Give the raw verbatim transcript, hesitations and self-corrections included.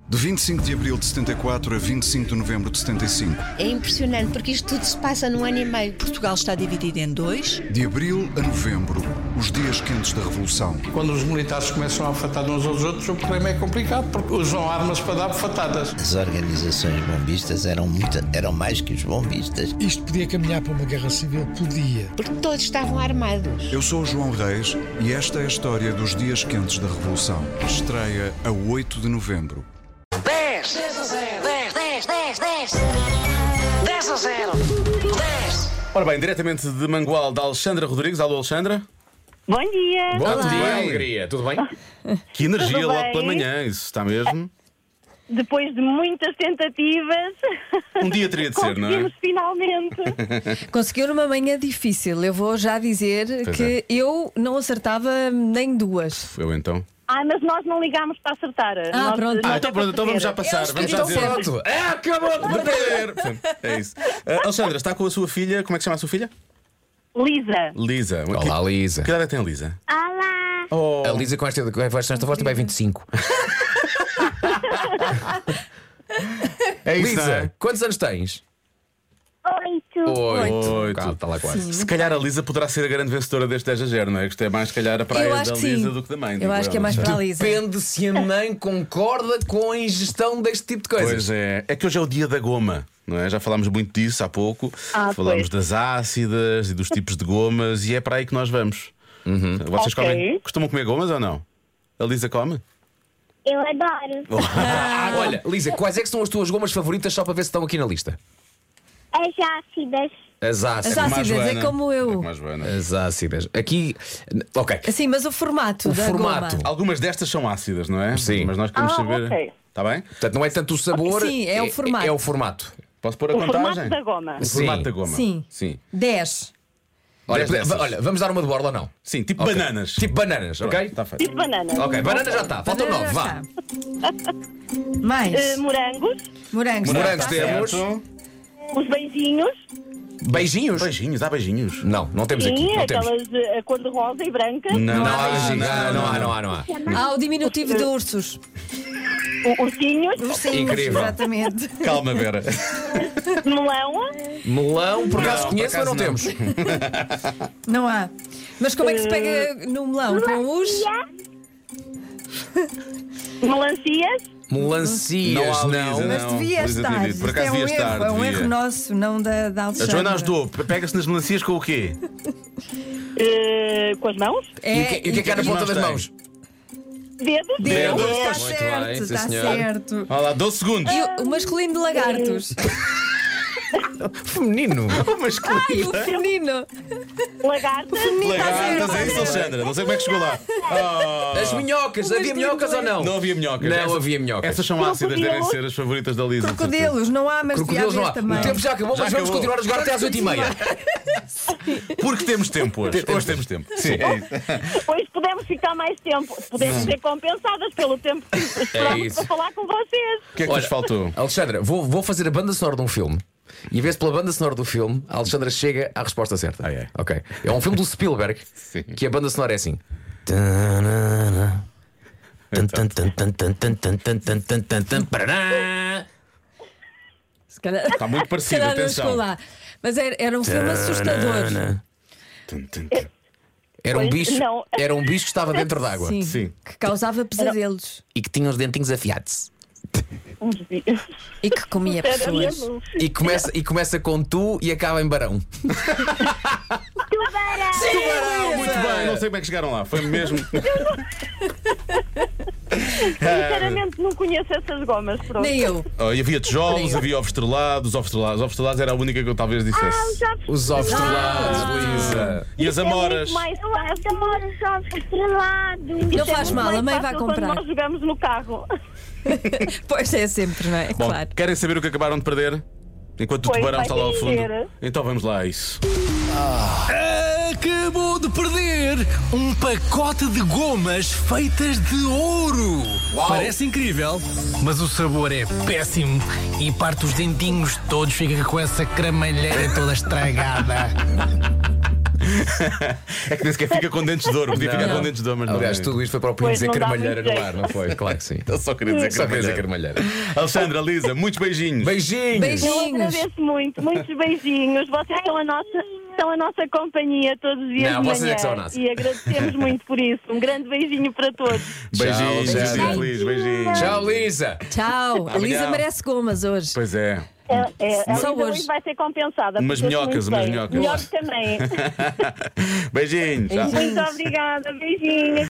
De vinte e cinco de abril de setenta e quatro a vinte e cinco de novembro de setenta e cinco. É impressionante porque isto tudo se passa num ano e meio. Portugal está dividido em dois. De abril a novembro, os dias quentes da Revolução. Quando os militares começam a afatar uns aos outros, o problema é complicado, porque usam armas para dar bofatadas. As organizações bombistas eram, muito, eram mais que os bombistas. Isto podia caminhar para uma guerra civil? Podia. Porque todos estavam armados. Eu sou o João Reis e esta é a história dos dias quentes da Revolução. Estreia a oito de novembro. dez, dez a zero, dez, dez, dez, dez, dez a zero, dez. Ora bem, diretamente de Mangual, da Alexandra Rodrigues. Alô, Alexandra. Bom dia. Bom Olá. dia, Alegria, tudo bem? Que energia Tudo logo bem. pela manhã, isso está mesmo. Depois de muitas tentativas, Um dia teria de ser, não é? conseguimos finalmente. Conseguiu numa manhã difícil. Eu vou já dizer Pois que é. eu não acertava nem duas. Eu então. Ah, mas nós não ligámos para acertar. Ah, Nós- pronto. nós Ah, então é pronto, para então vamos já saber. passar. Vamos já Então dizer. pronto. É, acabou de bater. Portanto, é isso. Ah, Alexandra, está com a sua filha. Como é que se chama a sua filha? Lisa. Lisa. Olá, Lisa. Que idade é que tem a Lisa? Olá. Oh. A Lisa com esta, com esta voz tem vinte e cinco. É isso, não Lisa, é? quantos anos tens? Oito. Oito. Oito. Cá, está lá quase. Se calhar a Lisa poderá ser a grande vencedora deste dez a zero, não é? Isto é mais, se calhar, a Eu praia acho da que Lisa sim. do que da mãe. Eu digo acho que é mais para a Lisa. Depende se a mãe concorda com a ingestão deste tipo de coisas. Pois é. É que hoje é o dia da goma, não é? Já falámos muito disso há pouco. Ah, Falámos pois. das ácidas e dos tipos de gomas e é para aí que nós vamos. Vocês Ok. comem, costumam comer gomas ou não? A Lisa come? Eu adoro. Ah, olha, Lisa, quais é que são as tuas gomas favoritas só para ver se estão aqui na lista? As ácidas. As ácidas. As Como a ácidas, é Joana. como eu. É como a Joana. As ácidas. Aqui. Ok. Assim, mas o formato O da formato. goma. Algumas destas são ácidas, não é? Sim. Mas nós queremos Ah, saber. ok. Está bem? Portanto, não é tanto o sabor. Sim, é o formato. É, o formato. Posso pôr a O contagem? formato da goma. O Sim. formato da goma. Sim. Sim. dez. Olha, Dez dessas. olha, vamos dar uma de borla ou não? Sim, tipo Ok. bananas. Tipo bananas, ok? Está feito. Tipo banana. Ok, banana já está. Faltam Banana nove, já vá. está. Mais. Eh, morangos. Morangos. Morangos Está temos. certo. Os beijinhos. Beijinhos? Beijinhos, dá beijinhos. Não, não temos aqui. Sim, Não temos. aquelas eh, cor de rosa e branca. Não, Não, não, há beijinhos. não, Não, não há, não há, não há. Há o diminutivo de ursos. O- Ursinhos. Ursinhos, Incrível. exatamente. Calma, Vera. Melão. Melão, por acaso Não, conheço, por mas não acaso temos. Não há. Mas como é que se pega no melão? Com os. Melancias. Melancias, Não há, não. Lisa, Mas não. devia Lisa estar. tinha dito. Por Isto acaso é um devia erro, estar, é um devia. erro nosso, não da, da A Alexandra. Joana ajudou. Pega-se nas melancias com o quê? eh, com as mãos. É, E o que, e o que é que há na e ponta nós das tem? mãos? Dedos. Dedos, Dedos. está Muito certo, bem, sim, está senhora. certo. Olha lá, doze segundos. E o, o masculino de lagartos. Feminino. Ai, o feminino. Lagartas. Lagartas, é isso, Alexandra. Não sei como é que chegou lá. Oh. As minhocas, havia minhocas ou não? Não havia minhocas. Não Essas- havia minhocas. Essas são ácidas, Crocodilos. devem ser as favoritas da Lisa. de certeza. Crocodilos, não há, mas devia Crocodilos não haver há. também. O tempo já acabou, Já mas vamos acabou. continuar a jogar até às oito e meia. Porque temos tempo hoje. Hoje temos tempo. Sim, é isso. Depois podemos ficar mais tempo. Podemos ser compensadas pelo tempo que esperamos isso. para falar com vocês. O que é que Olha, nos faltou? Alexandra, vou, vou fazer a banda sonora de um filme. E a ver se pela banda sonora do filme a Alexandra chega à resposta certa. Ah, é? Ok. É um filme do Spielberg. Sim. Que a banda sonora é assim. Se calhar- Está muito se parecido, calhar não atenção. chegou lá. Mas era, era um filme assustador. Era um Pois, bicho, não. era um bicho que estava dentro d'água Sim, Sim. que causava pesadelos e que tinha os dentinhos afiados. Uns dias. e que comia Era pessoas. mesmo. E começa, e começa com tu e acaba em Barão. Tubarão, muito bem. Não sei como é que chegaram lá. Foi mesmo. Sinceramente, não conheço essas gomas. Pronto. Nem eu. Oh, e havia tijolos, havia ovos estrelados. Os ovos estrelados. Os ovos estrelados era a única que eu talvez dissesse. Já Os ovos estrelados, Luísa. E as amoras. mais fácil. Os ovos estrelados. Não faz mal, a mãe vai comprar. Quando nós jogamos no carro. Pois é sempre, não é? Bom, Claro. querem saber o que acabaram de perder? Enquanto o Pois, tubarão vai está lá ao fundo. dizer. Então vamos lá a isso. Acabou de perder um pacote de gomas feitas de ouro. Parece incrível, mas o sabor é péssimo e parte os dentinhos todos, fica com essa cramalheira toda estragada. É que nem sequer fica com dentes de ouro. Podia ficar Não. com dentes de ouro, mas não. Aliás, tudo isto foi para o Pinho Pois, dizer não dá carmalheira muito no ar, não foi? Claro que sim. Ele só queria dizer Só queria dizer carmalheira. carmalheira. Alexandra, Lisa, muitos beijinhos. Beijinhos! Eu Beijinhos. agradeço muito, muitos beijinhos. Vocês são a nossa, são a nossa companhia todos os dias Não, de vocês manhã. é que são a nossa. E agradecemos muito por isso. Um grande beijinho para todos. Beijinhos, Tchau, dia Alexandra. feliz, beijinhos. Tchau, Lisa! Tchau. A Lisa Amanhã. merece gomas hoje. Pois é. É, é, a Só Lisa hoje. hoje vai ser compensada. Umas porque eu minhocas, sou muito umas bem. minhocas. Melhor também. Beijinhos. Muito obrigada. Beijinhos.